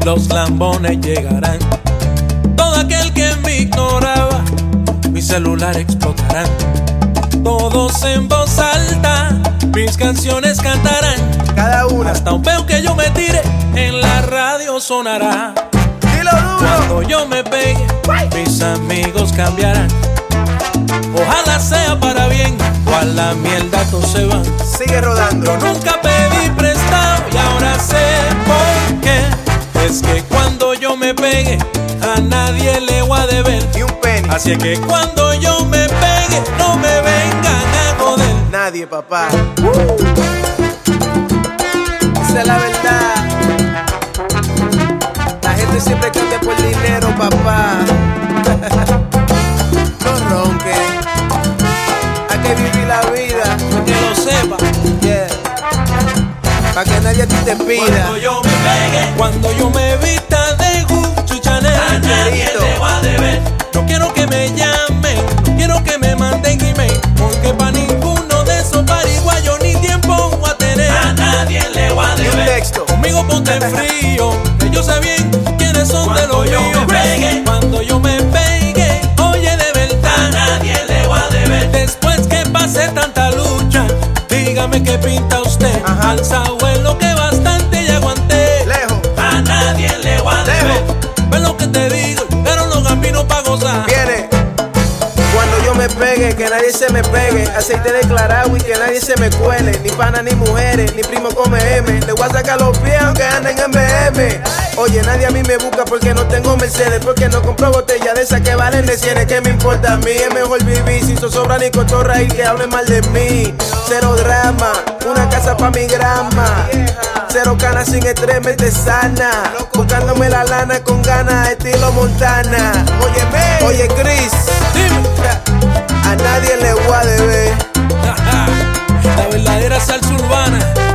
los lambones llegarán. Todo aquel que me ignoraba, mi celular explotará. Todos en voz alta, mis canciones cantarán. Cada una. Hasta un peo que yo me tire, en la radio sonará. Dilo duro. Cuando yo me pegue, mis amigos cambiarán. Ojalá sea para bien, o a la mierda todos se van. Sigue rodando. Yo nunca pedí prestado y ahora sé por qué. Es que cuando yo me pegue, a nadie le voy a deber. Ni un penny. Así es que cuando yo me pegue, no me vengan a joder. Nadie, papá. Esa es la verdad. La gente siempre canta por dinero, papá. No ronque. Hay que vivir la vida. Que lo sepa. Yeah. Pa' que nadie a ti te pida. Cuando yo me pegue, cuando yo me vista de Gucci Chanel, a nadie le voy a deber. No quiero que me llamen, no quiero que me manden email, porque pa' ninguno de esos pariguayos ni tiempo voy a tener. A nadie le voy a Ni un texto. Conmigo ponte frío, que yo sé bien quiénes son de los míos. Cuando yo me pegue, oye de verdad, a nadie le voy a deber. Después que pase tanta lucha, dígame qué pinta usted. Ajá. Alzado en lo que bastante ya aguanté. Lejos. A nadie le voy a deber. Ve lo que te digo, pero los gambinos pa' gozar. Viene. Cuando yo me pegue, que nadie se me pegue. Aceite declarado y que nadie se me cuele. Ni pana ni mujeres, ni primo come M. Le voy a sacar los pies aunque anden en BM. Oye, nadie a mí me busca porque no tengo Mercedes. Porque no compro botella de esas que valen de 100. ¿Qué me importa a mí? Es mejor vivir sin zozobra ni cotorra y que hablen mal de mí. Cero drama, una casa pa' mi grama. Cero canas sin estrés, mente sana. Buscándome la lana con ganas, estilo Montana. Óyeme, oye Chris, Dime. a nadie le voy a deber. La verdadera salsa urbana.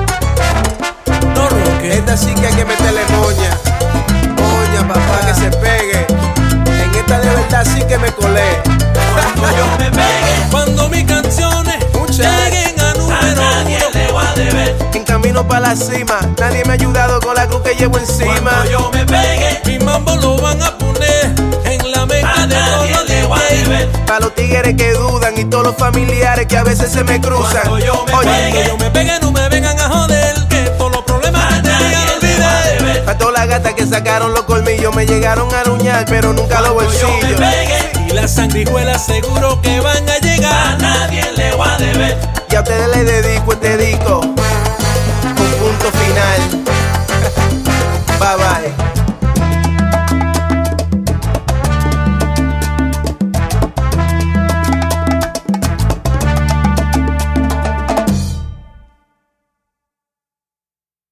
No roque. Esta sí que hay que meterle moña. Moña, papá, que se pegue. En esta de verdad sí que me colé. Cuando yo me pegue, cuando mis canciones lleguen a número uno, En camino para la cima, nadie me ha ayudado con la cruz que llevo encima. cuando yo me pegue, mi mambo lo van a poner en la mesa de todos los DJs. Para los tigres que dudan y todos los familiares que a veces se me cruzan. Cuando yo me pegue, no me vengan a joder, que todos los problemas que tenía lo olvidé. A todas las gatas que sacaron los colmillos me llegaron a aruñar, pero nunca los Cuando yo me bolsillos. pegue, y las sanguijuelas seguro que van a llegar. A nadie le voy a deber. Y a ustedes les dedico este disco con punto final. Bye bye.